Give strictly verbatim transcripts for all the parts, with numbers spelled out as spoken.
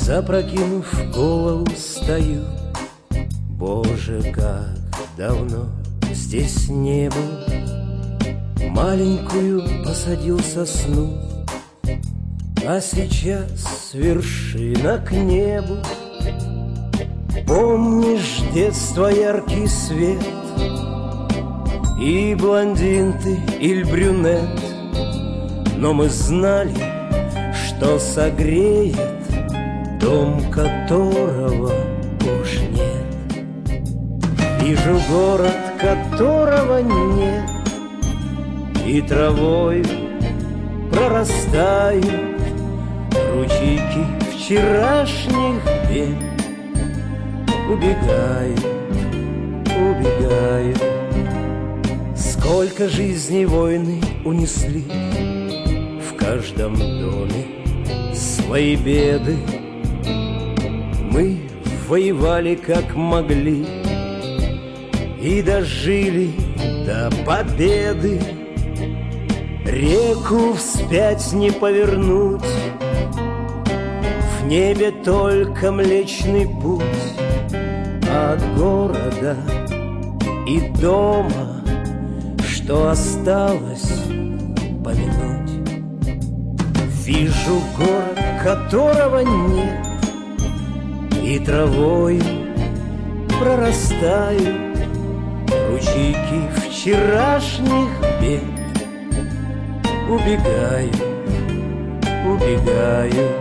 Запрокинув голову, стою. Боже, как давно здесь не был. Маленькую посадил сосну, а сейчас вершина к небу. Помнишь детство, яркий свет, и блондин ты или брюнет, но мы знали, что согреет дом, которого уж нет. Вижу город, которого нет, и травой прорастают ручейки вчерашних бед. Убегают, убегают. Сколько жизней войны унесли, в каждом доме свои беды. Мы воевали как могли и дожили до победы. Реку вспять не повернуть, в небе только Млечный Путь. От города и дома, что осталось помянуть. Вижу город, которого нет, и травой прорастают ручейки вчерашних бед. Убегают, убегают.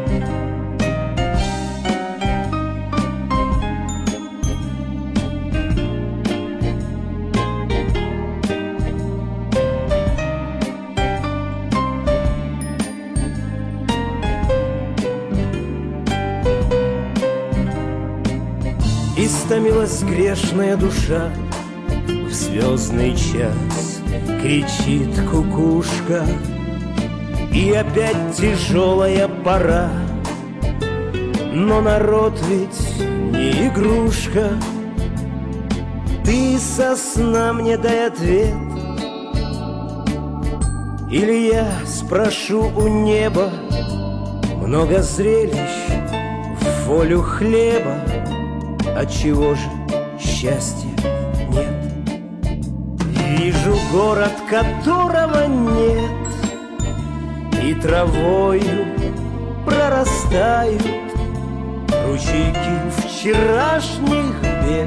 Истомилась грешная душа, в звездный час кричит кукушка, и опять тяжелая пора. Но народ ведь не игрушка. Ты со сна мне дай ответ, или я спрошу у неба. Много зрелищ в волю хлеба, отчего же счастья нет? Вижу город, которого нет, и травою прорастают ручейки вчерашних бед.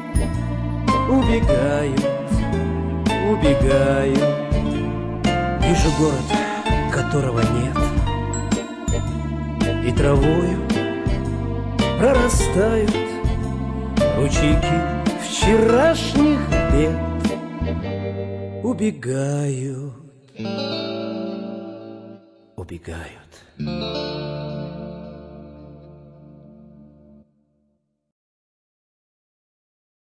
Убегают, убегают. Вижу город, которого нет, и травою прорастают ручейки вчерашних бед. Убегают, убегают.